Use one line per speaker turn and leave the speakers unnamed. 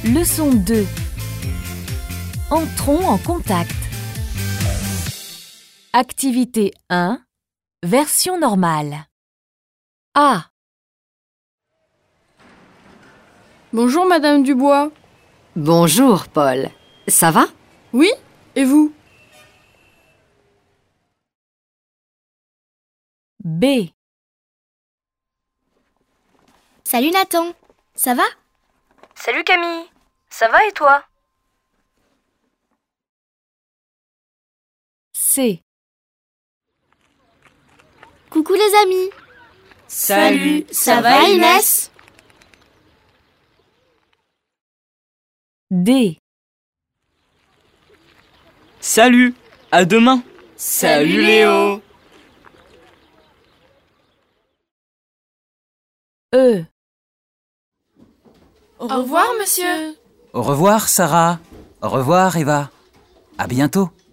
Leçon 2. Entrons en contact. Activité 1. Version normale. A.
Bonjour Madame Dubois.
Bonjour Paul. Ça va?
Oui, et vous?
B.
Salut Nathan, ça va?
Salut Camille, ça va et toi?
C.
Coucou les amis.
Salut,
ça va Inès?
D.
Salut, à demain.
Salut Léo.
E.
Au revoir monsieur.
Au revoir Sarah. Au revoir Eva. À bientôt.